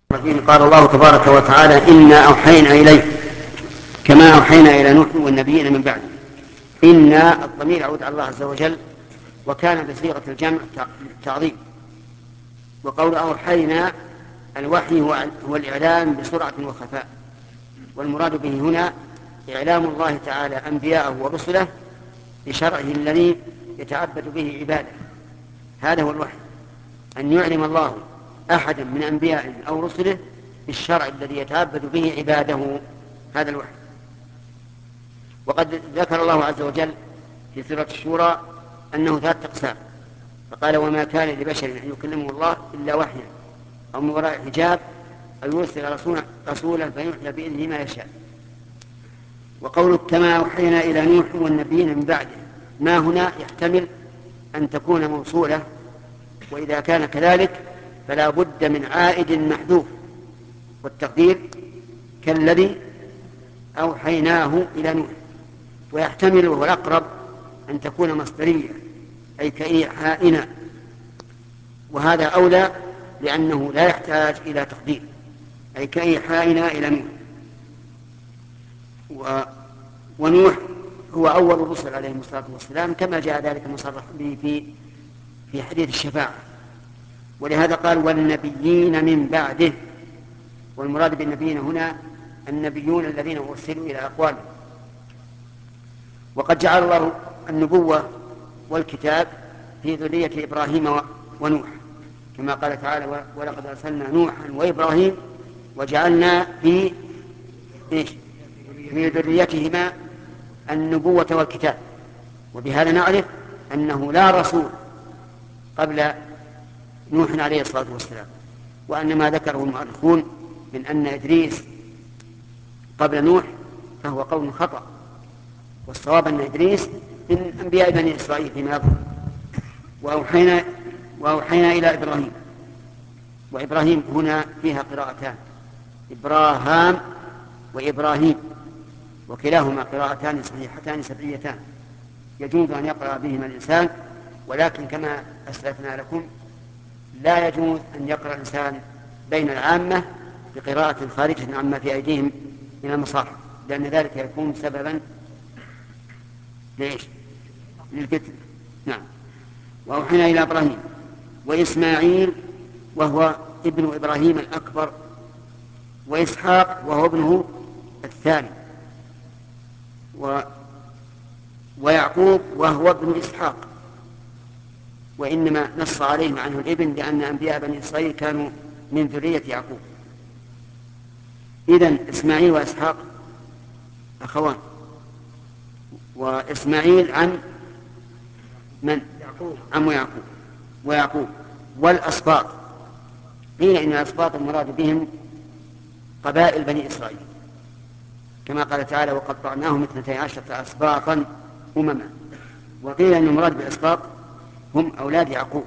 قال الله تبارك وتعالى: إنا أوحينا إليك كما أوحينا إلى نوح والنبيين من بعده. إنا الضمير يعود على الله عز وجل، وكان بصيغة الجمع للتعظيم. وقول أوحينا الوحي هو الإعلام بسرعة وخفاء، والمراد به هنا إعلام الله تعالى أنبياءه ورسله بشرعه الذي يتعبد به عباده. هذا هو الوحي، أن يعلم الله أحدا من أنبيائه أو رسله بالشرع الذي يتعبد به عباده، هذا الوحي. وقد ذكر الله عز وجل في سورة الشورى أنه 3 أقسام، فقال: وما كان لبشر أن يكلمه الله إلا وحيا أو من وراء حجاب أو يرسل رسولا فيوحي بإذنه ما يشاء. وقوله كما أوحينا إلى نوح والنبيين من بعده، ما هنا يحتمل أن تكون موصولة، وإذا كان كذلك فلا بد من عائد محذوف، والتقدير كالذي أوحيناه إلى نوح. ويحتمل وهو الأقرب أن تكون مصدرية، أي كإيحائنا، وهذا أولى لأنه لا يحتاج إلى تقدير، أي كإيحائنا إلى نوح. ونوح هو أول الرسل عليهم الصلاة والسلام، كما جاء ذلك مصرح به في حديث الشفاعة. ولهذا قال: والنبيين من بعده. والمراد بالنبيين هنا النبيون الذين أرسلوا إلى أقوامهم. وقد جعل الله النبوة والكتاب في ذرية إبراهيم ونوح، كما قال تعالى: ولقد أرسلنا نوحا وإبراهيم وجعلنا في ذريتهما النبوة والكتاب. وبهذا نعرف أنه لا رسول قبل نوح عليه الصلاة والسلام، وأن ما ذكره المؤرخون من أن إدريس قبل نوح فهو قول خطأ، والصواب أن إدريس من أنبياء بني إسرائيل فيما يظهر. وأوحينا إلى إبراهيم. وإبراهيم هنا فيها قراءتان: إبراهام وإبراهيم، وكلاهما قراءتان صحيحتان سبعيتان يجوز أن يقرأ بهما الإنسان، ولكن كما أسلفنا لكم لا يجوز أن يقرأ الإنسان بين العامة بقراءة خارجة عما في أيديهم من المصاحف، لأن ذلك يكون سببا للفتنة. نعم. وأوحينا إلى إبراهيم وإسماعيل وهو ابن إبراهيم الأكبر، وإسحاق وهو ابنه الثاني، ويعقوب وهو ابن إسحاق، وإنما نص عليهم عنه الابن لأن أنبياء بني إسرائيل كانوا من ذرية يعقوب. إذن إسماعيل وإسحاق أخوان، وإسماعيل عن من؟ عم يعقوب. ويعقوب والأسباط، قيل إن الأسباط المراد بهم قبائل بني إسرائيل، كما قال تعالى: وقطعناهم 12 أسباطا أمما. وقيل إن المراد بالأسباط هم أولاد يعقوب.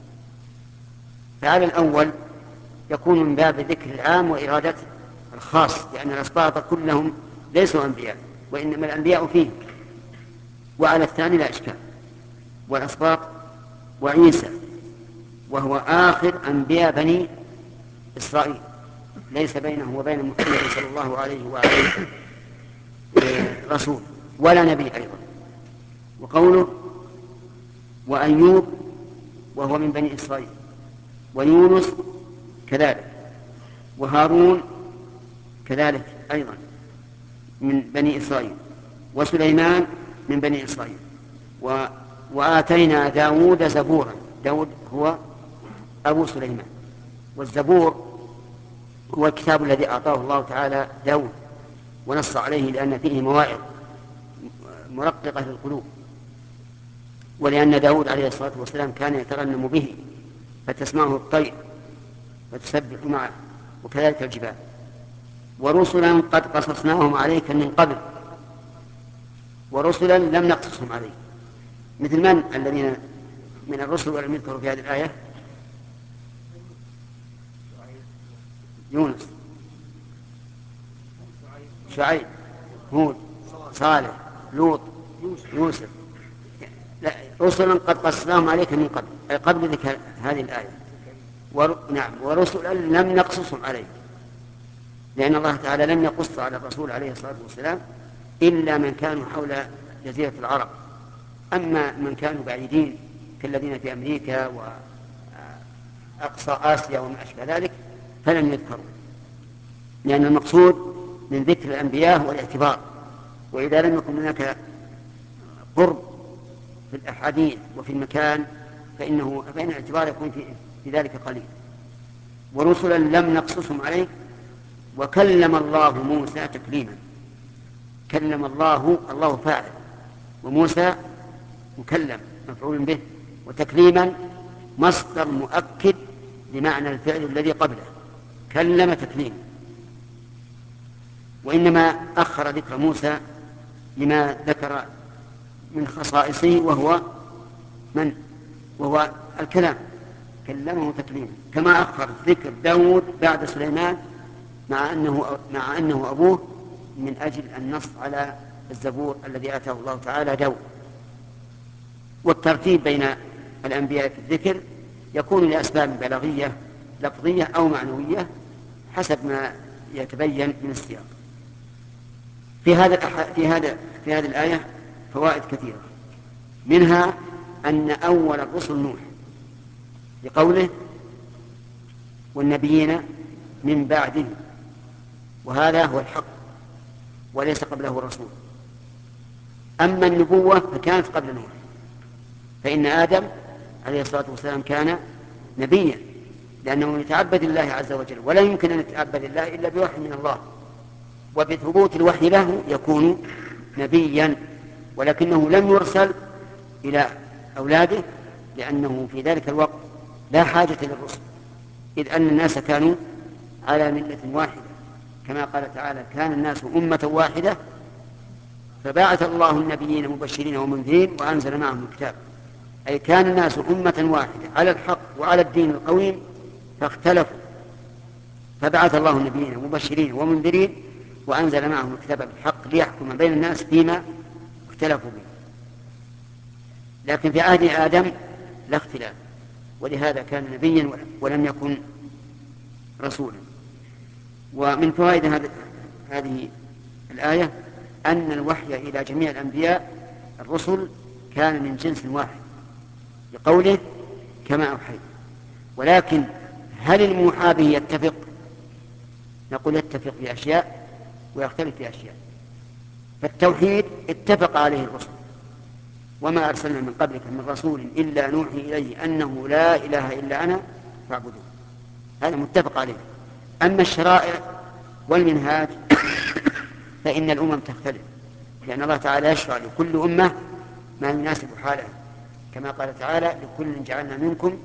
فعلى الأول يكون من باب ذكر العام وإرادة الخاص، لأن الأسباط كلهم ليسوا أنبياء، وإنما الأنبياء فيهم. وعلى الثاني لا إشكال. والأسباط وعيسى وهو آخر أنبياء بني إسرائيل، ليس بينه وبين محمد صلى الله عليه وآله رسول ولا نبي أيضا. وقوله وأيوب وهو من بني إسرائيل، ويونس كذلك، وهارون كذلك أيضا من بني إسرائيل، وسليمان من بني إسرائيل. وآتينا داود زبورا. داود هو أبو سليمان، والزبور هو الكتاب الذي أعطاه الله تعالى داود ونص عليه لأن فيه مواعظ مرققة للقلوب، ولأن داود عليه الصلاة والسلام كان يترنم به فتسمعه الطير فتسبح معه، وكذلك الجبال. ورسلا قد قصصناهم عليك من قبل، ورسلا لم نقصصهم عليك. مثل من الذين من الرسل ولم يذكروا في هذه الآية؟ يونس، شعيب، هود، صالح، لوط، يوسف. رسلا قد قصصناهم عليك من قبل، أي قبل ذكر هذه الآية. نعم، ورسلا لم نقصصهم عليك، لأن الله تعالى لم يقص على الرسول عليه الصلاة والسلام إلا من كانوا حول جزيرة العرب. أما من كانوا بعيدين كالذين في أمريكا وأقصى آسيا وما أشبه ذلك فلم يذكروا، لأن المقصود من ذكر الأنبياء هو الاعتبار، وإذا لم يكن هناك قرب في الأحاديث وفي المكان فإن الاعتبار يكون في ذلك قليل. ورسلا لم نقصصهم عليك وكلم الله موسى تكليما. كلم الله فاعل، وموسى مكلم مفعول به، وتكليما مصدر مؤكد لمعنى الفعل الذي قبله، كلم تكليما. وإنما أخر ذكر موسى لما ذكر من خصائصه وهو الكلام، كلمه تكليما، كما أخر ذكر داود بعد سليمان مع أنه أبوه من أجل النص على الزبور الذي آتاه الله تعالى داود. والترتيب بين الأنبياء في الذكر يكون لأسباب بلاغية لفظية أو معنوية حسب ما يتبين من السياق. في هذه الآية فوائد كثيرة، منها أن أول الرسل نوح لقوله والنبيين من بعده، وهذا هو الحق وليس قبله رسول. أما النبوة فكانت قبل نوح، فإن آدم عليه الصلاة والسلام كان نبيا، لأنه يتعبد الله عز وجل، ولا يمكن أن يتعبد الله إلا بوحي من الله، وبثبوت الوحي له يكون نبيا، ولكنه لم يرسل إلى أولاده لأنه في ذلك الوقت لا حاجة للرسل، إذ أن الناس كانوا على ملة واحدة، كما قال تعالى كان الناس أمة واحدة فبعث الله النبيين مبشرين ومنذرين وأنزل معهم الكتاب، أي كان الناس أمة واحدة على الحق وعلى الدين القويم فاختلفوا، فبعث الله النبيين مبشرين ومنذرين وأنزل معهم الكتاب بالحق ليحكم بين الناس فيما اختلفوا به. لكن في عهد آدم لا اختلاف، ولهذا كان نبيا ولم يكن رسولا. ومن فوائد هذه الآية أن الوحي إلى جميع الأنبياء الرسل كان من جنس واحد لقوله كما أوحيت. ولكن هل الموحى به يتفق؟ نقول يتفق في أشياء ويختلف في أشياء. فالتوحيد اتفق عليه الرسل، وما أرسلنا من قبلك من رسول إلا نوحي إليه أنه لا إله إلا أنا فاعبدون، هذا متفق عليه. أما الشرائع والمنهاج فإن الأمم تختلف، لأن الله تعالى يشرع لكل أمة ما يناسب حالها، كما قال تعالى لكل جعلنا منكم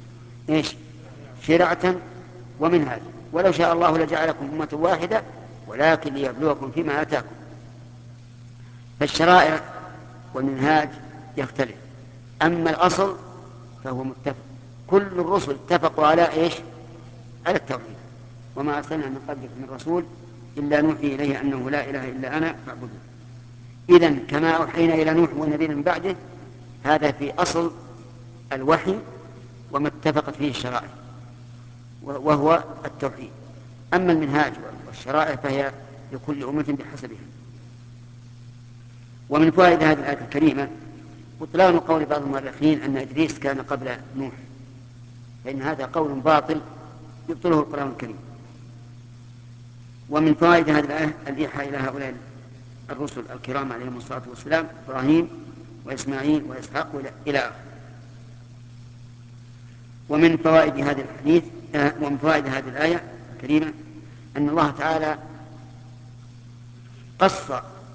شرعة ومنهاج ولو شاء الله لجعلكم أمة واحدة ولكن ليبلوكم فيما آتاكم. فالشرائع والمنهاج يختلف، أما الأصل فهو متفق. كل الرسل اتفقوا على على التوحيد، وما أرسلنا من قبلك من رسول إلا نوحي إليه أنه لا إله إلا أنا فاعبدون. إذن كما أوحينا إلى نوح والنبي من بعده، هذا في أصل الوحي وما اتفقت فيه الشرائع وهو التوحيد. أما المنهاج والشرائع فهي لكل أمة بحسبها. ومن فوائد هذه الآية الكريمة بطلان قول بعض المؤرخين أن إدريس كان قبل نوح، فإن هذا قول باطل يبطله القرآن الكريم. ومن فوائد هذه الآية الإيحاء إلى هؤلاء الرسل الكرام عليهم الصلاة والسلام إبراهيم وإسماعيل وإسحاق إلى آخره. ومن فوائد هذه الآية الكريمة أن الله تعالى قص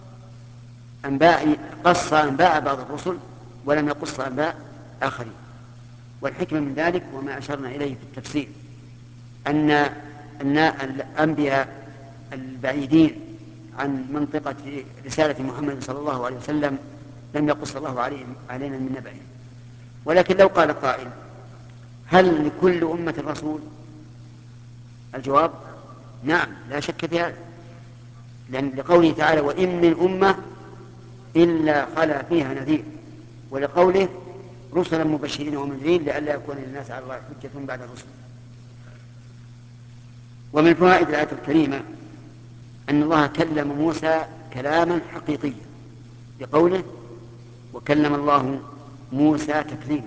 أنباء بعض الرسل ولم يقص أنباء آخرين. والحكمة من ذلك وما أشرنا إليه في التفسير أن الأنبياء البعيدين عن منطقة رسالة محمد صلى الله عليه وسلم لم يقص الله علينا من نبأهم. ولكن لو قال قائل هل لكل أمة رسول؟ الجواب نعم لا شك في هذا، لأن لقوله تعالى وإن من أمة إلا خلا فيها نذير، ولقوله رسلا مبشرين ومنذرين لئلا يكون للناس على الله حجة بعد الرسل. ومن فوائد الآية الكريمة أن الله كلم موسى كلاما حقيقيا بقوله وكلم الله موسى تكليما.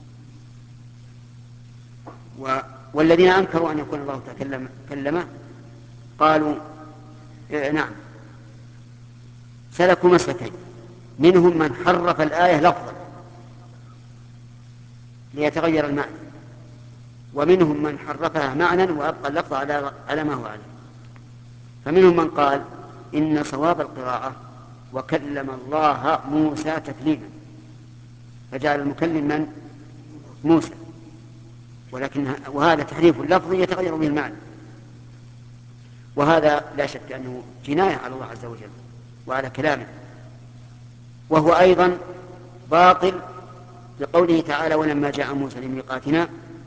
والذين أنكروا أن يكون الله كلمه قالوا نعم سلكوا مسلكين، منهم من حرف الآية لفظا ليتغير المعنى، ومنهم من حرفها معنى وأبقى اللفظ على ما هو عليه. فمنهم من قال إن صواب القراءة وكلم الله موسى تكليما، فجعل المكلم من؟ موسى، وهذا تحريف اللفظ يتغير به المعنى، وهذا لا شك أنه جناية على الله عز وجل وعلى كلامه. وهو أيضا باطل لقوله تعالى ولما جاء موسى لميقاتنا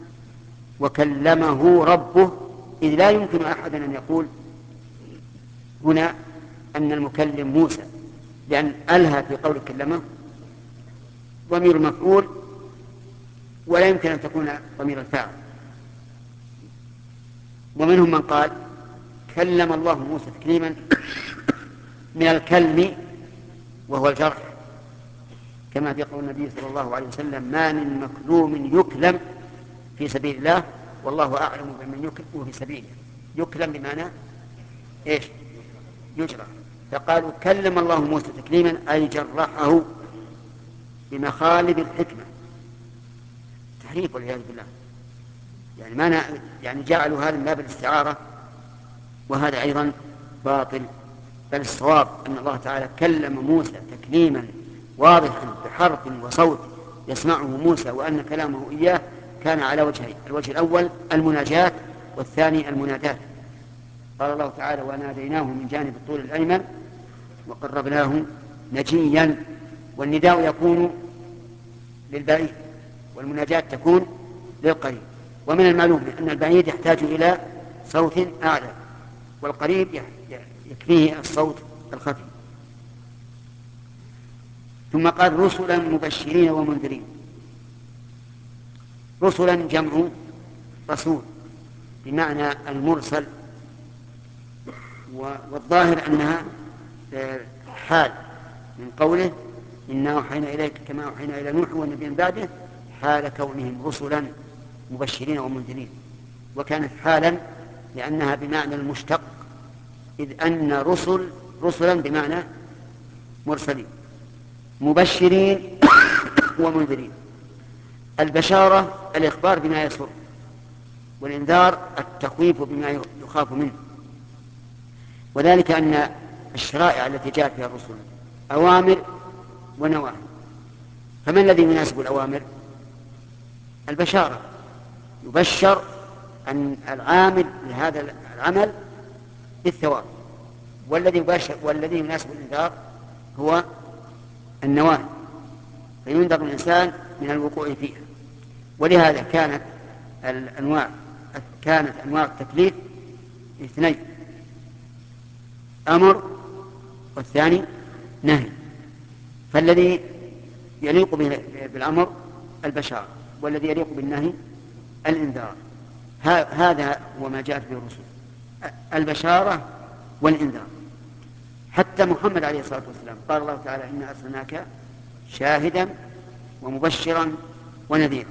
وكلمه ربه، إذ لا يمكن أحدا أن يقول هنا أن المكلم موسى، لأن ألهى في قول كلمه ضمير المفعول ولا يمكن أن تكون ضمير الفاعل. ومنهم من قال كلم الله موسى تكليما من الكلم وهو الجرح، كما في قول النبي صلى الله عليه وسلم ما من مكلوم يكلم في سبيل الله والله أعلم بمن يكلم في سبيله. يكلم بمعنى إيش؟ يجرح. فقالوا كلم الله موسى تكليما أي جرحه بمخالب الحكمة، تحريف والعياذ بالله. يعني جعلوا هذا من باب الاستعارة، وهذا أيضا باطل. بل الصواب أن الله تعالى كلم موسى تكليما واضحا بحرف وصوت يسمعه موسى، وأن كلامه إياه كان على وجهين: الوجه الأول المناجاة، والثاني المناداة. قال الله تعالى وناديناه من جانب الطور الأيمن وقربناه نجيا. والنداء يكون للبعيد والمناجاة تكون للقريب. ومن المعلوم أن البعيد يحتاج إلى صوت أعلى، والقريب يكفيه الصوت الخفي. ثم قال رسلا مبشرين ومنذرين. رسلا جمع رسول بمعنى المرسل، والظاهر أنها حال من قوله إنا أوحينا إليك كما أوحينا إلى نوح والنبيين بعده، حال كونهم رسلا مبشرين ومنذرين. وكانت حالا لأنها بمعنى المشتق، إذ أن رسلا بمعنى مرسلين، مبشرين ومنذرين. البشارة الإخبار بما يسر، والإنذار التخويف بما يخاف منه. وذلك أن الشرائع التي جاءت فيها الرسل أوامر ونواهي، فما الذي يناسب الأوامر؟ البشارة، يبشر أن العامل لهذا العمل بالثواب. والذي يناسب الإنذار هو النواهي، فينذر الإنسان من الوقوع فيها. ولهذا كانت أنواع التكليف اثنين: أمر والثاني نهي. فالذي يليق بالأمر البشارة، والذي يليق بالنهي الإنذار. هذا هو ما جاءت به الرسل، البشارة والإنذار. حتى محمد عليه الصلاة والسلام قال الله تعالى إنا أرسلناك شاهدا ومبشرا ونذيرا،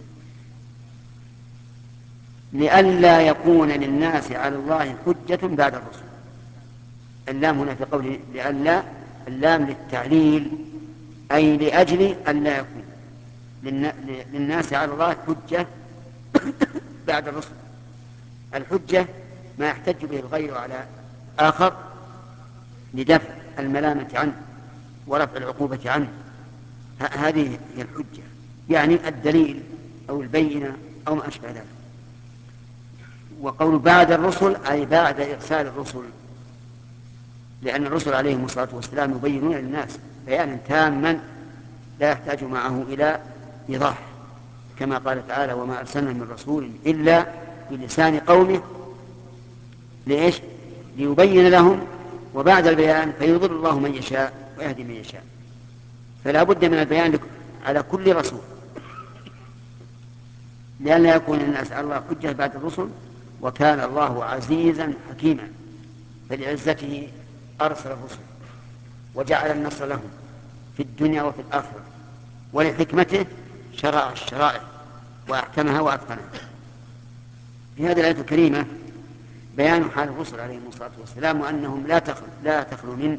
لئلا يكون للناس على الله حجة بعد الرسل. اللام هنا في قوله لئلا، اللام للتعليل، أي لأجل أن لا يكون للناس على الله حجة بعد الرسل. الحجة ما يحتج به الغير على آخر لدفع الملامة عنه ورفع العقوبة عنه، هذه هي الحجة، يعني الدليل أو البينة أو ما أشبه ذلك. وقول بعد الرسل أي بعد إرسال الرسل، لأن الرسل عليهم الصلاة والسلام يبينون للناس بيانا تاما لا يحتاج معه إلى إيضاح، كما قال تعالى وما أرسلنا من رسول إلا بلسان قومه لإيش؟ ليبين لهم، وبعد البيان فيضل الله من يشاء ويهدي من يشاء. فلا بد من البيان على كل رسول، لأن لا يكون الناس على الله حجة بعد الرسل، وكان الله عزيزا حكيما، فلعزته أرسل الرسل وجعل النصر لهم في الدنيا وفي الآخرة، ولحكمته شرع الشرائع وأحكمها وأتقنها. في هذه الآية الكريمة بيان حال الرسل عليهم الصلاة والسلام، وأنهم لا تخلو من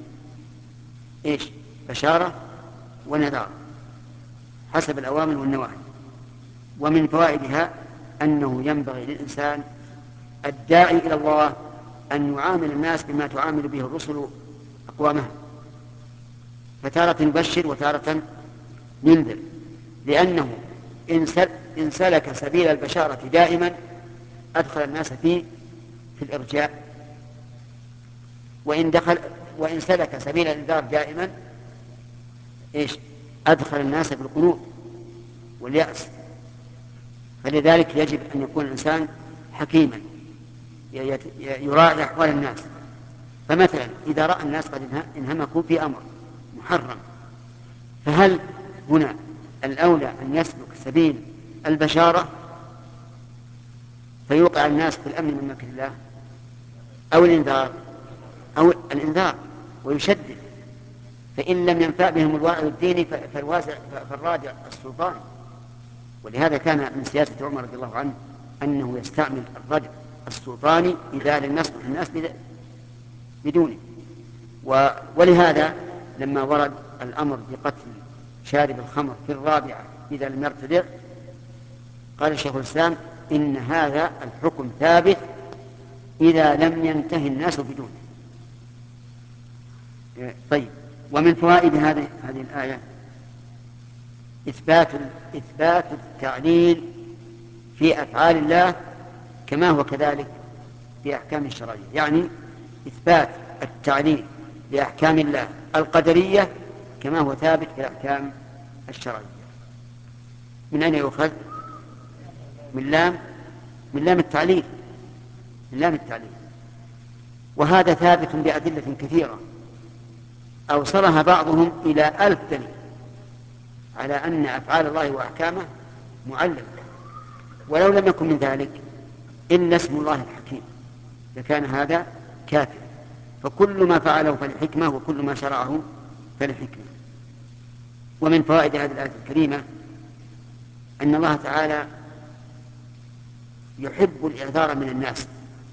بشارة ونذار حسب الأوامر والنواهي. ومن فوائدها أنه ينبغي للإنسان الداعي إلى الله أن يعامل الناس بما تعامل به الرسل أقوامها، فتارة يبشر وتارة ينذر، لأنه إن سلك سبيل البشارة دائما أدخل الناس في الإرجاء، وإن سلك سبيل الإنذار دائما أدخل الناس في القنوط واليأس. فلذلك يجب أن يكون الإنسان حكيما يراعي أحوال الناس. فمثلا إذا رأى الناس قد انهمكوا في أمر محرم، فهل هنا الأولى أن يسلك سبيل البشارة فيوقع الناس في الأمن من مكر الله، أو الإنذار ويشدد؟ فإن لم ينفع بهم الواعظ الديني فالراجع السلطان. ولهذا كان من سياسة عمر رضي الله عنه أنه يستعمل الرجع السلطاني إذا لم يصلح الناس بدونه. ولهذا لما ورد الأمر بقتل شارب الخمر في الرابعة إذا لم يرتدع، قال شيخ الإسلام إن هذا الحكم ثابت إذا لم ينتهي الناس بدونه. طيب، ومن فوائد هذه الآية إثبات التعليل في أفعال الله كما هو كذلك في أحكام الشرعية، يعني إثبات التعليل لأحكام الله القدرية كما هو ثابت في الأحكام الشرعية. من أين يؤخذ؟ من لام التعليل، وهذا ثابت بأدلة كثيرة أوصلها بعضهم إلى 1000 دليل على أن أفعال الله وأحكامه معلمة، ولو لم يكن من ذلك إلا اسم الله الحكيم لكان هذا كافر. فكل ما فعله فلحكمة، وكل ما شرعه فلحكمة. ومن فوائد هذه الآية الكريمة أن الله تعالى يحب الإعذار من الناس،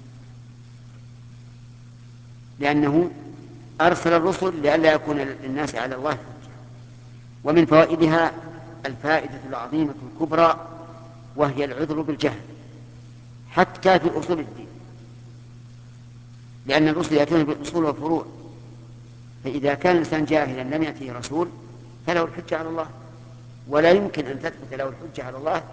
لأنه أرسل الرسل لئلا يكون للناس على الله حجة. ومن فوائدها الفائدة العظيمة الكبرى، وهي العذر بالجهل حتى في أصول الدين، لأن الرسل يأتون بالأصول والفروع، فإذا كان الإنسان جاهلا لم يأتيه رسول فله الحجة على الله، ولا يمكن أن تثبت له الحجة على الله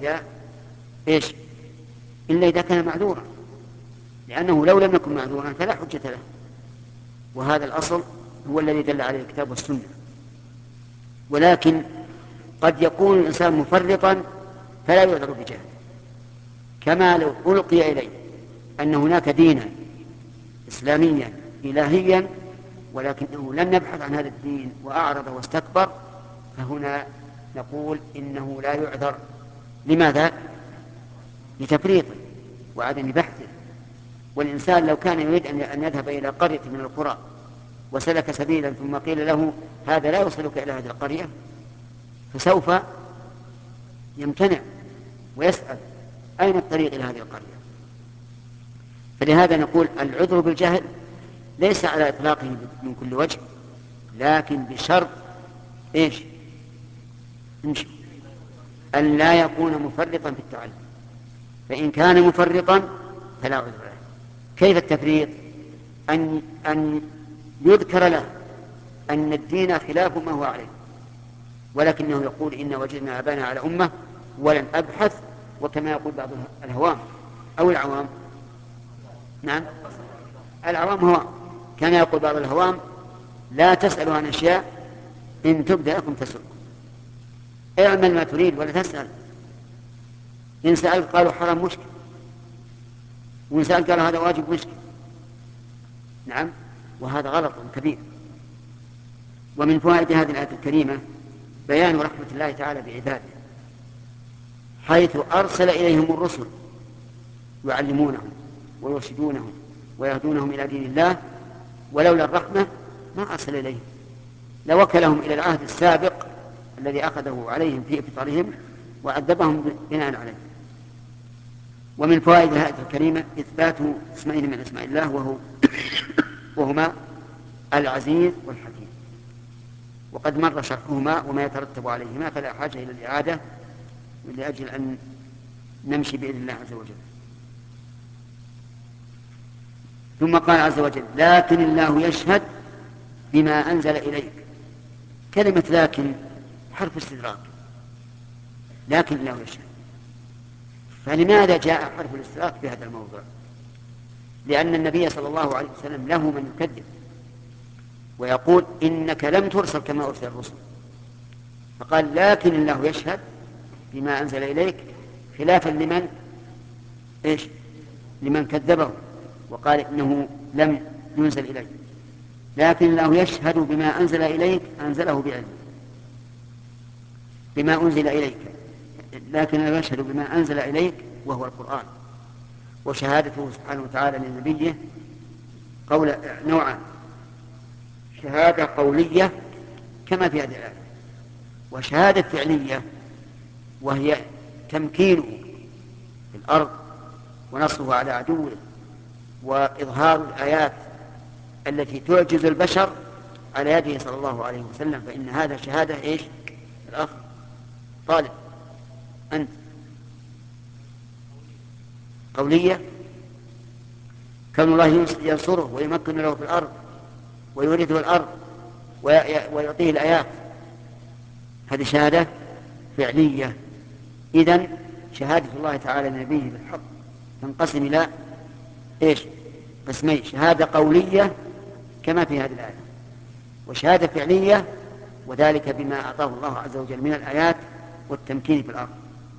إلا إذا كان معذورا، لأنه لو لم يكن معذورا فلا حجة له. وهذا الأصل هو الذي دل عليه الكتاب والسنة. ولكن قد يكون الإنسان مفرطا فلا يعذر بجهل، كما لو ألقي إليه أن هناك دينا إسلاميا إلهيا ولكنه لم يبحث عن هذا الدين وأعرض واستكبر، فهنا نقول إنه لا يعذر. لماذا؟ لتفريطه وعدم بحثه. والإنسان لو كان يريد أن يذهب إلى قرية من القرى وسلك سبيلا ثم قيل له هذا لا يوصلك إلى هذه القرية، فسوف يمتنع ويسأل أين الطريق إلى هذه القرية. فلهذا نقول العذر بالجهل ليس على إطلاقه من كل وجه، لكن بشرط أن لا يكون مفرطا في التعلم، فإن كان مفرطا فلا عذر له. كيف التفريط؟ أن يذكر له أن الدين خلاف ما هو عليه، ولكنه يقول إن وجدنا آباءنا على أمة ولن أبحث، وكما يقول بعض الهوام أو العوام، نعم العوام هو كما يقول بعض الهوام لا تسألوا عن أشياء إن تبدأ لكم تسؤكم، اعمل ما تريد ولا تسأل. إن سألت قالوا حرام مشكل، وإن سألت قالوا هذا واجب مشكل. نعم، وهذا غلط كبير. ومن فوائد هذه الآية الكريمة بيان رحمة الله تعالى بعباده، حيث أرسل إليهم الرسل يعلمونهم ويرشدونهم ويهدونهم إلى دين الله، ولولا الرحمة ما أرسل إليهم، لوكلهم إلى العهد السابق الذي أخذه عليهم في إبطالهم وعذبهم بناء عليه. ومن فوائد الآية الكريمة إثبات اسمين من أسماء الله وهما العزيز والحكيم، وقد مر شرحهما وما يترتب عليهما، فلا حاجة إلى الإعادة لأجل أن نمشي بإذن الله عز وجل. ثم قال عز وجل: لكن الله يشهد بما أنزل إليك. كلمة لكن حرف استدراك، لكن الله يشهد. فلماذا جاء حرف الاستدراك في هذا الموضوع؟ لأن النبي صلى الله عليه وسلم له من يكذب ويقول إنك لم ترسل كما أرسل الرسل، فقال لكن الله يشهد بما أنزل إليك، خلافا لمن كذبه وقال إنه لم ينزل إليك. لكن الله يشهد بما أنزل إليك، أنزله بعلمه بما أنزل إليك، لكن الله يشهد بما أنزل إليك وهو القرآن. وشهادته سبحانه وتعالى لنبيه نوعان: شهادة قولية كما في هذه الآية، وشهادة فعلية وهي تمكينه في الأرض ونصره على عدوه وإظهار الآيات التي تعجز البشر على يده صلى الله عليه وسلم. فإن هذا شهادة الأخ طالب أنت قولية، كان الله ينصره ويمكن له في الأرض ويورثه الأرض ويعطيه الآيات، هذه شهادة فعلية. إذن شهادة الله تعالى لنبيه بالحق تنقسم إلى قسمين: شهادة قولية كما في هذه الآية، وشهادة فعلية، وذلك بما أعطاه الله عز وجل من الآيات والتمكين في الأرض.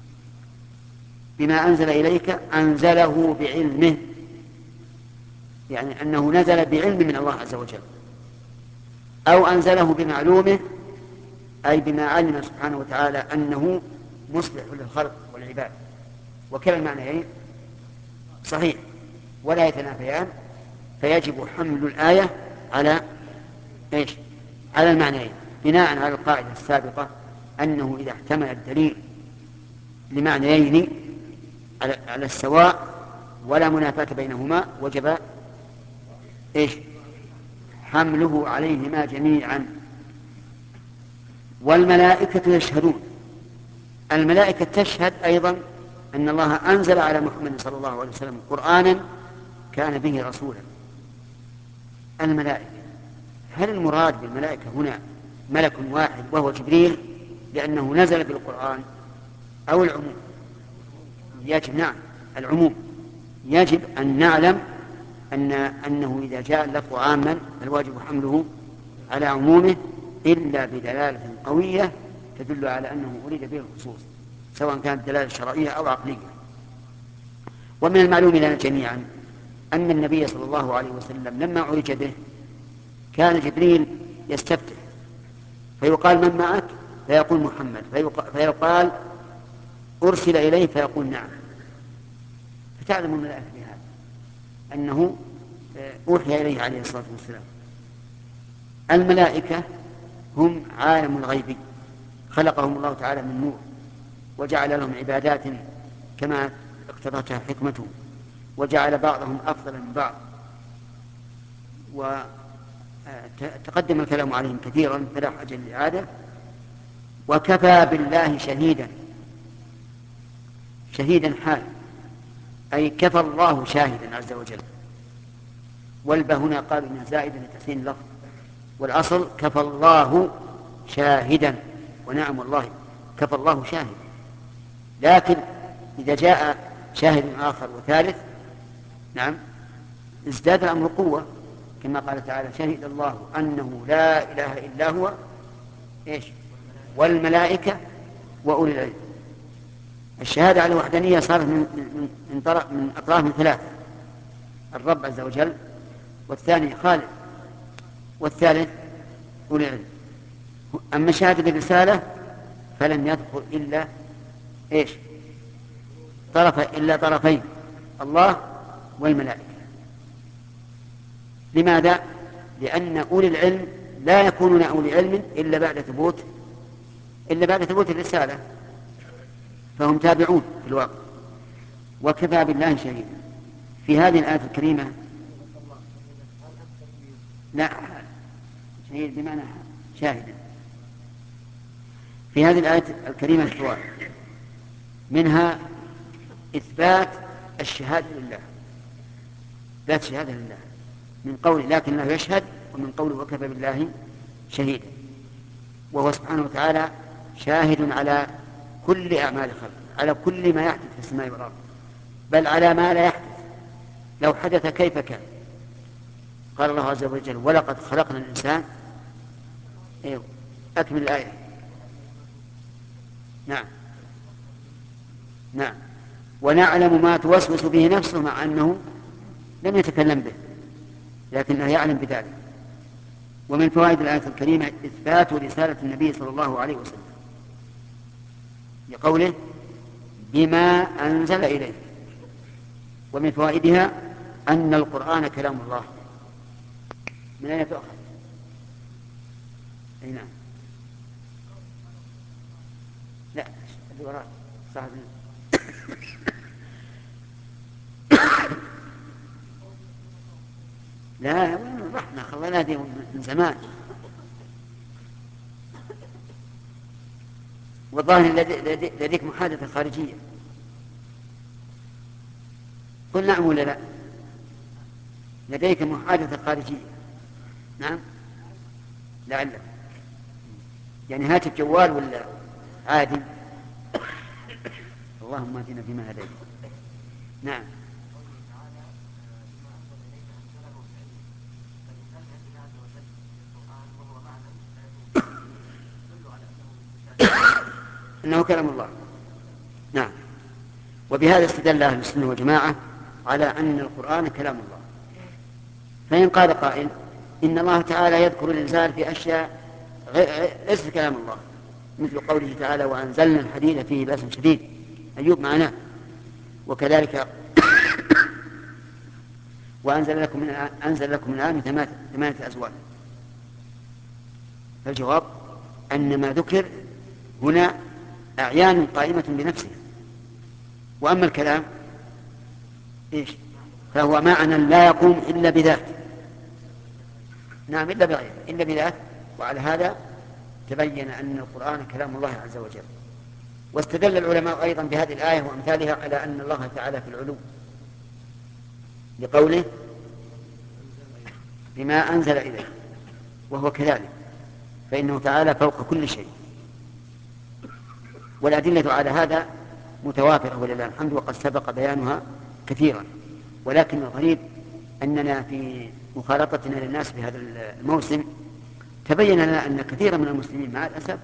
بما أنزل إليك أنزله بعلمه، يعني أنه نزل بعلم من الله عز وجل، أو أنزله بمعلومه، أي بما علم سبحانه وتعالى أنه مصلح للخلق والعباد. وكلا المعنيين صحيح ولا يتنافيان، فيجب حمل الآية على على المعنيين، بناء على القاعدة السابقة أنه إذا احتمل الدليل لمعنيين على السواء ولا منافاة بينهما وجب حمله عليهما جميعا. والملائكة يشهدون، الملائكة تشهد أيضا أن الله أنزل على محمد صلى الله عليه وسلم قرآنا كان به رسولا. الملائكة، هل المراد بالملائكة هنا ملك واحد وهو جبريل لأنه نزل بالقرآن، أو العموم؟ يجب العموم. يجب أن نعلم أنه إذا جاء اللفظ عاما الواجب حمله على عمومه، إلا بدلالة قوية تدل على أنه أريد به الخصوص، سواء كانت دلالة شرعية أو عقلية. ومن المعلوم لنا جميعا أن النبي صلى الله عليه وسلم لما عرج به كان جبريل يستفتح فيقال: من معك؟ فيقول: محمد. فيقال: أرسل إليه؟ فيقول: نعم. فتعلم الملائكة بهذا أنه أوحي إليه عليه الصلاة والسلام. الملائكة هم عالم الغيب، خلقهم الله تعالى من نور، وجعل لهم عبادات كما اقتضتها حكمته، وجعل بعضهم أفضل من بعض، وتقدم الكلام عليهم كثيرا فلا حاجة للإعادة. وكفى بالله شهيدا حال، أي كفى الله شاهدا عز وجل. والباء هنا قالوا إنها زائدة لتحسين اللفظ، والأصل كفى الله شاهدا، ونعم والله كفى الله شاهدا. لكن إذا جاء شاهد آخر وثالث ازداد الأمر قوة، كما قال تعالى: شهد الله أنه لا إله إلا هو والملائكة وأولي العلم. الشهادة على الوحدانية صارت من أطراف ثلاثة: الرب عز وجل، والثاني خالق، والثالث أولي العلم. أما شهادة الرسالة فلم يذكر إلا طرفين: الله والملائكة. لماذا؟ لأن أولي العلم لا يكونون أولي علم إلا بعد ثبوت الرسالة، فهم تابعون في الواقع. وكفى بالله شهيدا. في هذه الآية الكريمة لا شهيد بمعنى شاهدا. في هذه الآية الكريمة الفوائد، منها إثبات الشهادة لله، إثبات الشهادة لله من قول لكن الله يشهد، ومن قول وكفى بالله شهيدا. وهو سبحانه وتعالى شاهد على كل أعمال خلقه، على كل ما يحدث في السماء والأرض، بل على ما لا يحدث لو حدث كيف كان. قال الله عز وجل ولقد خلقنا الإنسان. أكمل الآية. نعم ونعلم ما توسوس به نفسه، مع أنه لم يتكلم به لكنه يعلم بذلك. ومن فوائد الآية الكريمة إثبات رسالة النبي صلى الله عليه وسلم لقوله بما أنزل إليه. ومن فوائدها أن القرآن كلام الله. من أين تؤخذ؟ أي نعم. لا اللي وراء صاحب لا رحنا خلينا دي من زمان. والظاهر لديك محادثة خارجية. قل نعم ولا لا؟ لديك محادثة خارجية. نعم لعله يعني هاتف جوال ولا عادي. اللهم اهدنا فيما هديت. نعم إنه كلام الله. نعم. وبهذا استدل أهل السنة والجماعة على أن القرآن كلام الله. فإن قال قائل إن الله تعالى يذكر الإنسان في أشياء ليست كلام الله، مثل قوله تعالى وأنزلنا الحديد فيه بأس شديد، أيوب معناه. وكذلك وأنزل لكم من الآن 8 أزواج. فالجواب أن ما ذكر هنا أعيان قائمة بنفسها. وأما الكلام فهو معنى لا يقوم إلا بذات. نعم إلا بغير إلا بذات. وعلى هذا تبين أن القرآن كلام الله عز وجل. واستدل العلماء أيضا بهذه الآية وأمثالها على أن الله تعالى في العلو لقوله بما أنزل إليه، وهو كذلك، فإنه تعالى فوق كل شيء. والأدلة على هذا متوافرة ولله الحمد، وقد سبق بيانها كثيرا. ولكن الغريب أننا في مخالطتنا للناس في هذا الموسم تبين لنا أن كثيرا من المسلمين مع الأسف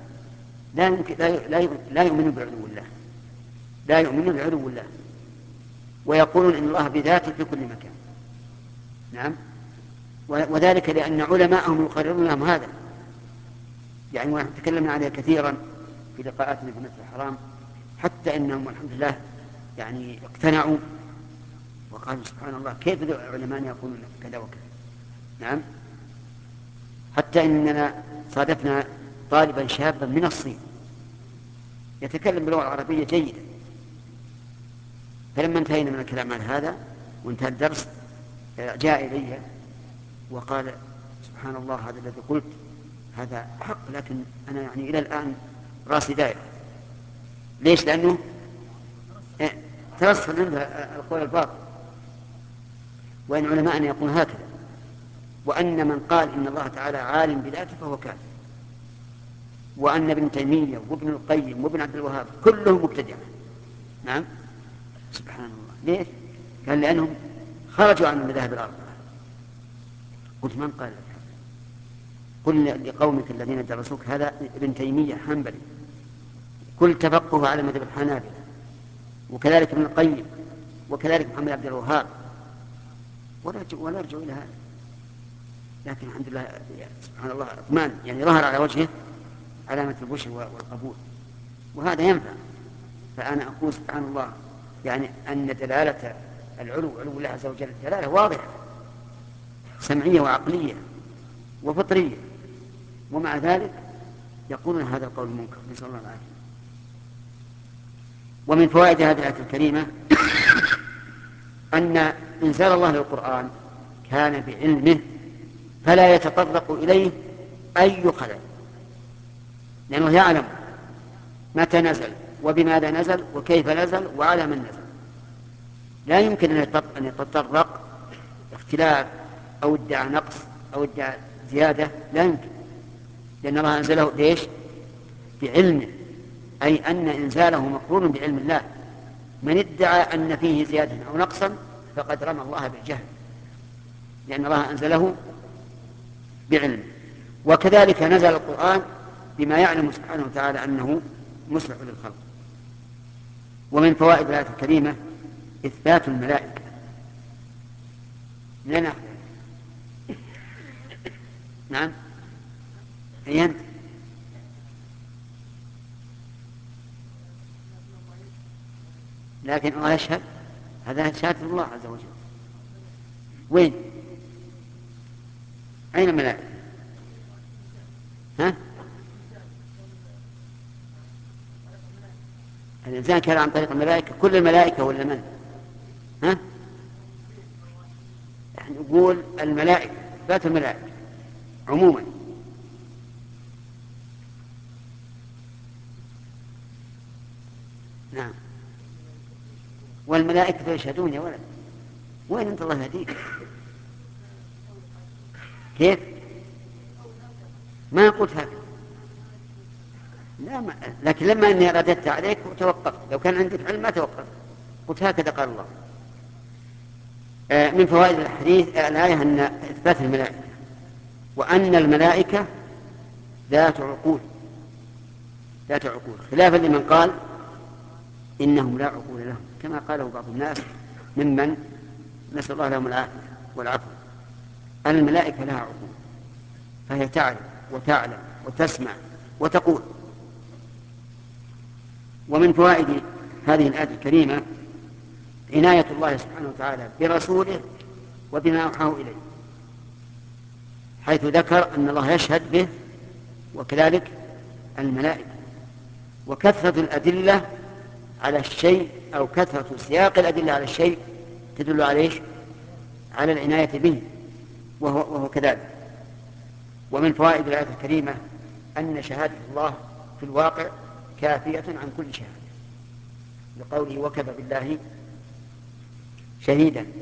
لا يؤمنون بعلو الله، لا يؤمنون بعلو الله، ويقولون إن الله بذاته في كل مكان. نعم. وذلك لأن علماءهم يقررون لهم هذا. يعني ونحن تكلمنا عليه كثيرا في لقاءاتنا في المسجد الحرام، حتى إنهم والحمد لله يعني اقتنعوا وقالوا سبحان الله كيف العلماء يقولون كذا وكذا. نعم. حتى إننا صادفنا طالبا شابا من الصين يتكلم باللغة العربية جيدا. فلما انتهينا من الكلام عن هذا وانتهى الدرس جاء إلي وقال سبحان الله هذا الذي قلت هذا حق، لكن أنا يعني إلى الآن راسي دائر. ليش؟ لأنه ترسل عنده القول الباطل. وإن علماءنا يقول هكذا، وأن من قال إن الله تعالى عالم بذاته فهو كافر، وأن ابن تيمية وابن القيم وابن عبد الوهاب كلهم مبتدعة. نعم سبحان الله. ليش؟ قال لأنهم خرجوا عن المذاهب الأربعة. قلت من قال لك هذا؟ قل لقومك الذين درسوك هذا ابن تيمية حنبلي، كل تفقه على مذهب الحنابلة، وكذلك ابن القيم، وكذلك محمد عبد الوهاب، ولا يرجع إلى هذا. لكن الحمد لله سبحان الله اطمئن، يعني ظهر على وجهه علامة البشر والقبول، وهذا ينفع. فأنا أقول سبحان الله يعني أن دلالة العلو، علو الله عز وجل دلالة واضحة سمعية وعقلية وفطرية، ومع ذلك يقولون هذا القول المنكر، نسأل الله العافية. ومن فوائد هذه الآية الكريمة أن إنزال الله للقرآن كان بعلمه فلا يتطرق إليه أي خلل، لأنه يعلم متى نزل وبماذا نزل وكيف نزل وعلى من نزل. لا يمكن أن يتطرق اختلاف أو ادعى نقص أو ادعى زيادة، لا يمكن، لأن الله أنزله بإيش؟ بعلمه، أي أن إنزاله مقرون بعلم الله. من ادعى أن فيه زيادة أو نقصا فقد رمى الله بالجهل، لأن الله أنزله بعلمه. وكذلك نزل القرآن بما يعلم سبحانه وتعالى أنه مصلح للخلق. ومن فوائد الآية الكريمة إثبات الملائكة لنا. نعم، هي أنت. لكن الله يشهد، هذا شهادة الله عز وجل. وين؟ أين الملائكة؟ ها؟ الإنسان كان عن طريق الملائكة، كل الملائكة ولا من؟ ها؟ يعني نقول الملائكة، إثبات الملائكة عموما. نعم، والملائكة يشهدون يا ولد. وين أنت الله يهديك؟ كيف؟ ما قلت هكذا، لا ما. لكن لما أني رددت عليك وتوقفت، لو كان عندك علم ما توقفت، قلت هكذا قال الله. من فوائد الحديث الآية أن إثبات الملائكة، وأن الملائكة ذات عقول، ذات عقول، خلافا لمن قال إنهم لا عقول لهم، كما قاله بعض الناس ممن نسأل الله لهم العافية والعفو. أن الملائكة لها عقول، فهي تعرف وتعلم وتسمع وتقول. ومن فوائد هذه الآية الكريمة عناية الله سبحانه وتعالى برسوله وبما أوحاه إليه، حيث ذكر أن الله يشهد به وكذلك الملائكة. وكثرة الأدلة على الشيء أو كثرة سياق الأدلة على الشيء تدل على العناية به، وهو كذلك. ومن فوائد الآية الكريمة أن شهادة الله في الواقع كافية عن كل شهادة، لقوله وكفى بالله شهيدا.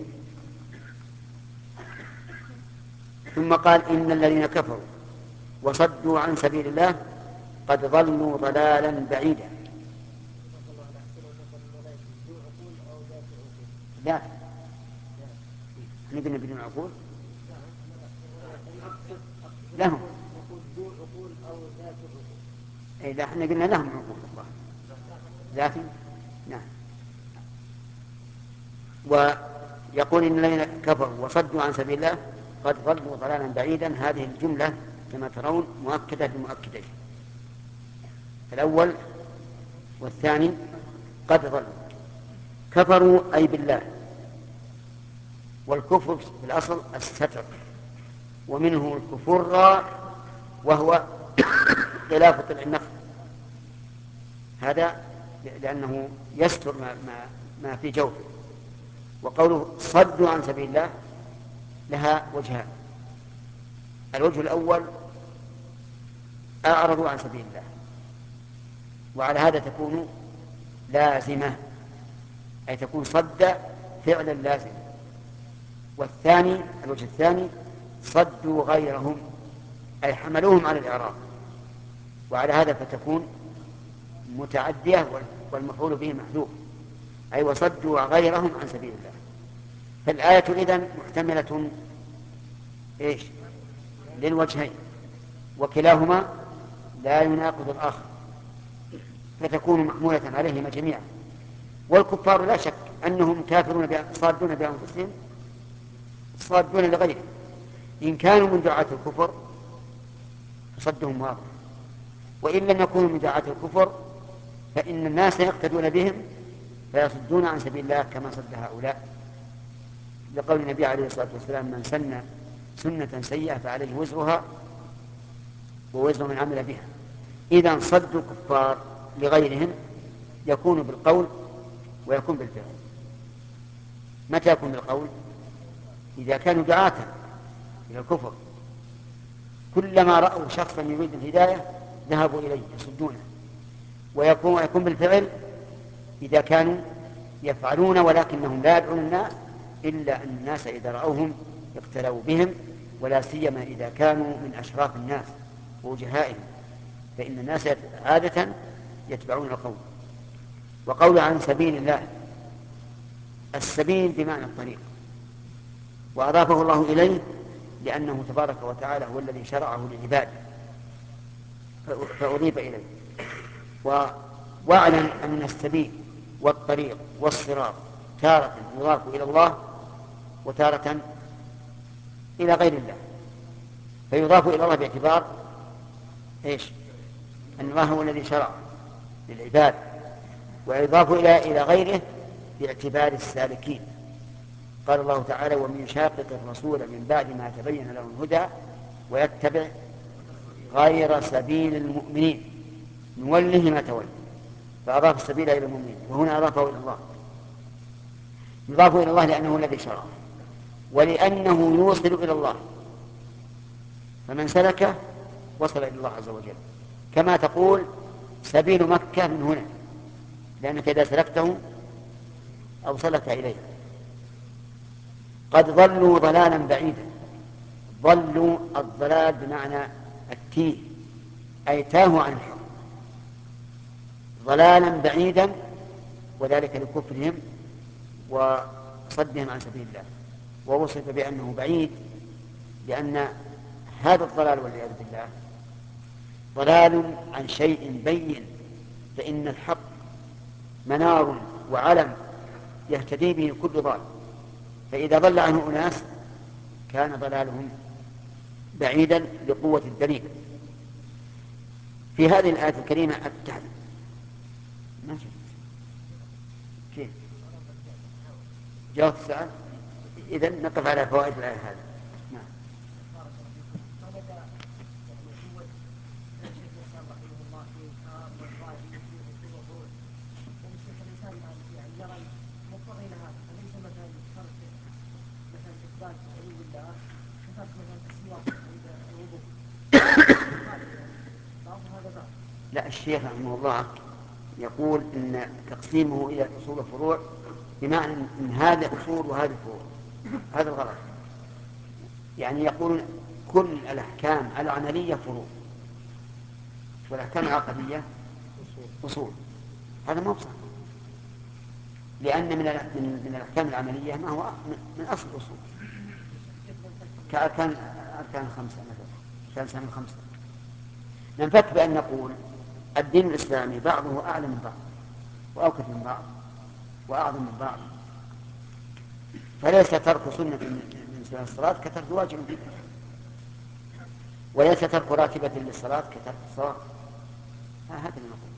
ثم قال إن الذين كفروا وصدوا عن سبيل الله قد ضلوا ضلالا بعيدا. ذات نبي بدون عقول لهم، اي لا احنا قلنا لهم عقول الله ذات. نعم. ويقول ان الذين كفروا وصدوا عن سبيل الله قد ضلوا ضلالا بعيدا. هذه الجملة كما ترون مؤكدة بمؤكدين، الأول والثاني قد ضلوا. كفروا أي بالله، والكفر في الأصل الستر، ومنه الكفر وهو خلاف طلع النخل، هذا لأنه يستر ما في جوفه. وقوله صدوا عن سبيل الله لها وجهان. الوجه الأول أعرضوا عن سبيل الله، وعلى هذا تكون لازمة، أي تكون صد فعلا لازم. والثاني الوجه الثاني صدوا غيرهم، أي حملوهم على الإعراض، وعلى هذا فتكون متعدية والمفعول به محذوف، أي وصدوا غيرهم عن سبيل الله. فالآية إذن محتملة إيش؟ للوجهين، وكلاهما لا يناقض الآخر، فتكون محمولة عليهما جميعا. والكفار لا شك أنهم كافرون صادون بأنفسهم صادون لغيرهم. إن كانوا من دعاة الكفر فصدهم واضح، وإن لم يكونوا من دعاة الكفر فإن الناس يقتدون بهم فيصدون عن سبيل الله كما صد هؤلاء. لقول النبي عليه الصلاة والسلام: من سن سنة سيئة فعليه وزرها ووزر من عمل بها. إذا صد الكفار لغيرهم يكون بالقول ويكون بالفعل. متى يكون بالقول؟ إذا كانوا دعاة إلى الكفر، كلما رأوا شخصا يريد الهداية ذهبوا إليه يصدونه. ويكون بالفعل إذا كانوا يفعلون ولكنهم لا يدعون الناس، إلا أن الناس إذا رأوهم اقتلوا بهم، ولا سيما إذا كانوا من أشراف الناس ووجهائهم، فإن الناس عادة يتبعون القول. وقول عن سبيل الله، السبيل بمعنى الطريق، وأضافه الله إليه لأنه تبارك وتعالى هو الذي شرعه لعباده فأضيف إليه. واعلم أن السبيل والطريق والصراط تارة يضاف إلى الله وتارة إلى غير الله. فيضاف إلى الله باعتبار إيش؟ أن الله هو الذي شرع للعباد، ويضاف إلى غيره باعتبار السالكين. قال الله تعالى: ومن يشاقق الرسول من بعد ما تبين له الهدى ويتبع غير سبيل المؤمنين نوله ما تولى. فأضاف السبيل إلى المؤمنين، وهنا أضافه إلى الله. يضاف إلى الله لأنه الذي شرع، ولأنه يوصل إلى الله، فمن سلكه وصل إلى الله عز وجل. كما تقول سبيل مكة من هنا، لأنك إذا سلكته أوصلك إليه. قد ضلوا ضلالا بعيدا. ضلوا، الضلال بمعنى التيه، أي تاهوا عن الحق ضلالا بعيدا، وذلك لكفرهم وصدهم عن سبيل الله. ووصف بأنه بعيد لأن هذا الضلال والعياذ بالله ضلال عن شيء بين، فإن الحق منار وعلم يهتدي به كل ضال، فإذا ضل عنه أناس كان ضلالهم بعيدا لقوة الدليل. في هذه الآية الكريمة التحديد. ما شفت كيف جاوبت السؤال؟ إذن نقف على فوائد الآية هذه. نعم. لا، الشيخ رحمه الله يقول إن تقسيمه إلى أصول وفروع بمعنى إن هذا أصول وهذا فروع، هذا الغلط. يعني يقول كل الأحكام العملية فروع والأحكام العقدية أصول. هذا ما بصح، لأن من الأحكام العملية ما هو من أصل الأصول، كأركان الخمسة مثلا، كالأركان الخمسة. ننفك بأن نقول الدين الإسلامي بعضه أعلى من بعض وأوكد من بعض وأعظم من بعض، فليس ترك سنة من سنن الصلاة كترك واجب فيه، وليس ترك راتبة للصلاة كترك الصلاة. هذا اللي نقول.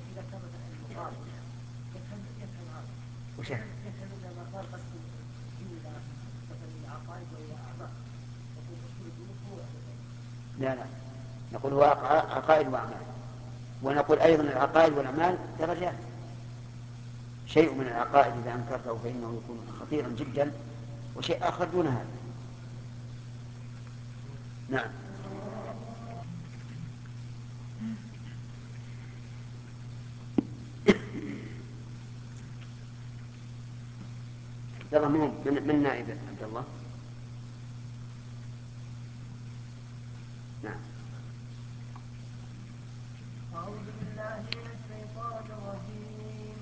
لا لا، نقول هو عقائد وأعمال، ونقول أيضا العقائد والأعمال درجات. شيء من العقائد إذا أنكرته فإنه يكون خطيرا جدا، وشيء آخر دون هذا. نعم. عبد الله من نائب عبد الله؟ نعم. أعوذ بالله من الشيطان الرجيم.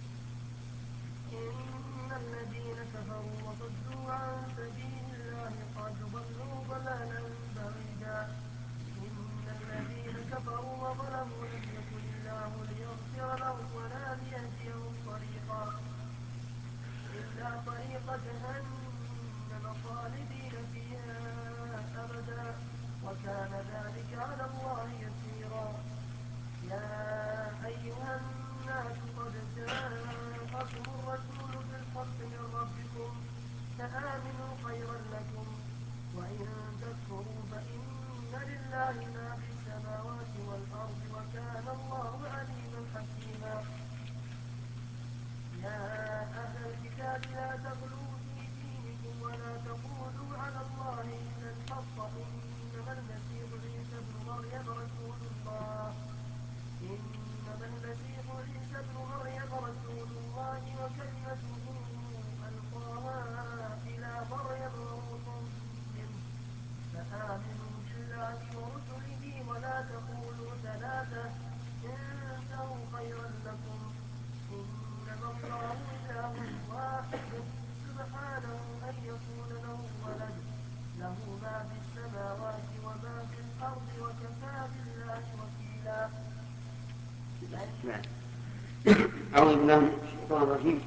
إن الذين كفروا وصدوا عن سبيل الله قد ضلوا ضلالا بعيدا. إن الذين كفروا وظلموا لم يكن الله ليغفر لهم ولا ليهديهم طريقا إلا طريق جهنم خالدين فيها أبدا وكان ذلك على الله يسيرا. يا أعوذ بالله من الشيطان الرجيم.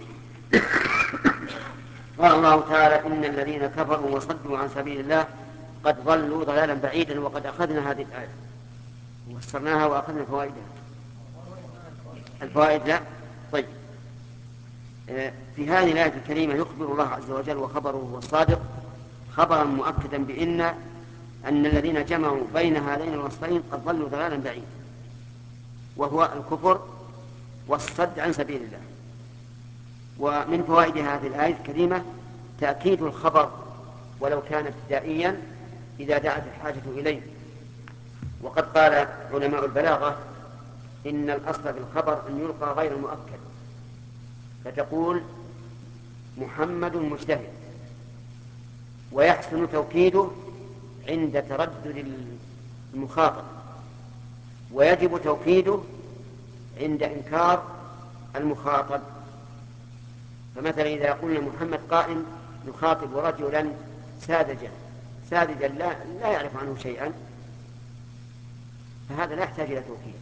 قال الله تعالى: إن الذين كفروا وصدوا عن سبيل الله قد ضلوا ضلالا بعيدا. وقد أخذنا هذه الآية وفسرناها وأخذنا فوائدها. الفوائد لا. طيب، في هذه الآية الكريمة يخبر الله عز وجل وخبره هو الصادق خبرا مؤكدا بأن الذين جمعوا بين هذين الوصفين قد ضلوا ضلالا بعيدا، وهو الكفر والصد عن سبيل الله. ومن فوائد هذه الآية الكريمة تأكيد الخبر ولو كان ابتدائيا إذا دعت الحاجة إليه. وقد قال علماء البلاغة: إن الأصل في الخبر أن يلقى غير مؤكد، فتقول محمد مجتهد، ويحسن توكيده عند تردد المخاطب، ويجب توكيده عند إنكار المخاطب. فمثلا إذا قلنا محمد قائم يخاطب رجلا ساذجا لا يعرف عنه شيئا، فهذا لا يحتاج إلى توكيد،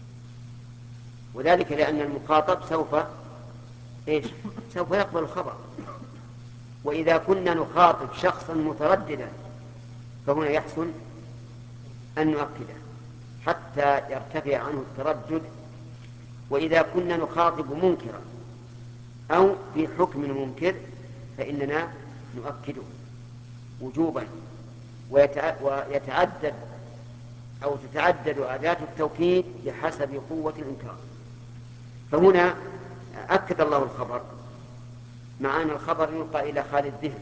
وذلك لأن المخاطب سوف يقبل الخبر. وإذا كنا نخاطب شخصا مترددا فهنا يحسن أن نؤكده حتى يرتفع عنه التردد. وإذا كنا نخاطب منكرا أو في حكم منكر فإننا نؤكده وجوبا، ويتعدد أو تتعدد أداة التوكيد بحسب قوة الإنكار. فهنا أكد الله الخبر، مع أن الخبر يلقى إلى خالي الذهن،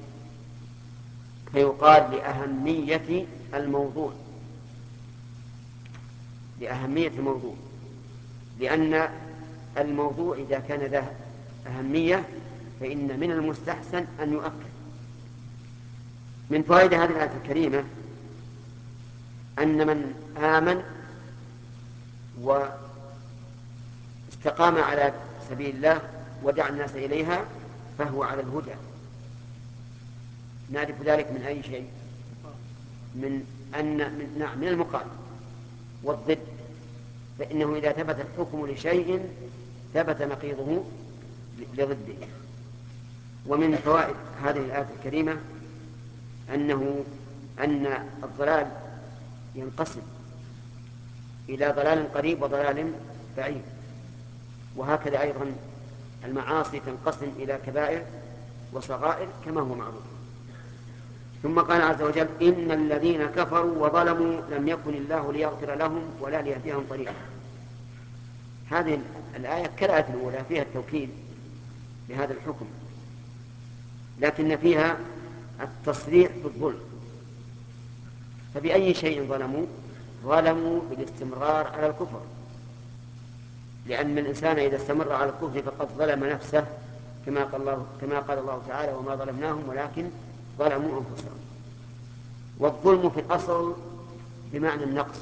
فيقال لأهمية الموضوع، لأن الموضوع إذا كان ذا أهمية فإن من المستحسن أن يؤكد. من فوائد هذه الآية الكريمة أن من آمن واستقام على سبيل الله ودعا الناس إليها فهو على الهدى. نعرف ذلك من أي شيء؟ من المقابل والضد، فإنه إذا ثبت الحكم لشيء ثبت نقيضه لضده. ومن فوائد هذه الآية الكريمة أن الضلال ينقسم إلى ضلال قريب وضلال بعيد، وهكذا أيضا المعاصي تنقسم إلى كبائر وصغائر كما هو معروف. ثم قال عز وجل: إن الذين كفروا وظلموا لم يكن الله ليغفر لهم ولا ليهديهم طريقا. هذه الآية كالآية الأولى فيها التوكيد بهذا الحكم، لكن فيها التصريح بالظلم. فبأي شيء ظلموا بالاستمرار على الكفر، لأن الإنسان إذا استمر على الكفر فقد ظلم نفسه، كما قال الله تعالى: وما ظلمناهم ولكن ظلموا أنفسهم. والظلم في الأصل بمعنى النقص،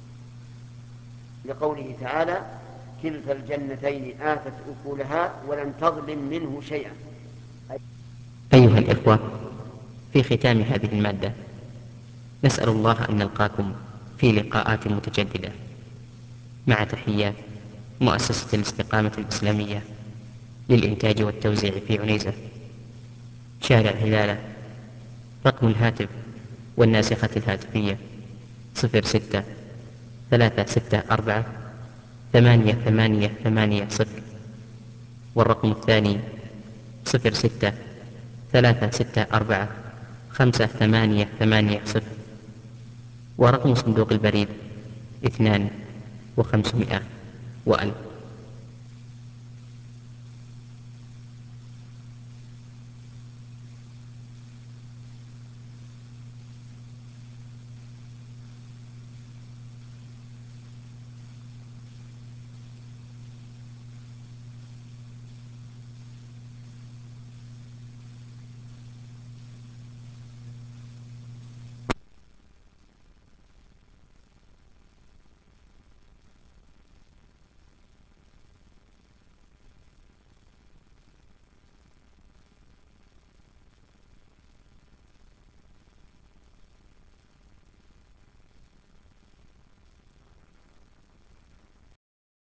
لقوله تعالى: كلتا الجنتين آتت أكلها ولم تظلم منه شيئا. أيها الإخوة، في ختام هذه المادة نسأل الله أن نلقاكم في لقاءات متجددة، مع تحيات مؤسسة الاستقامة الإسلامية للإنتاج والتوزيع في عنيزة، شارع هلالة. رقم الهاتف والناسخة الهاتفية 06-364-8880، والرقم الثاني 06-364-5880، ورقم صندوق البريد 2500 و1000.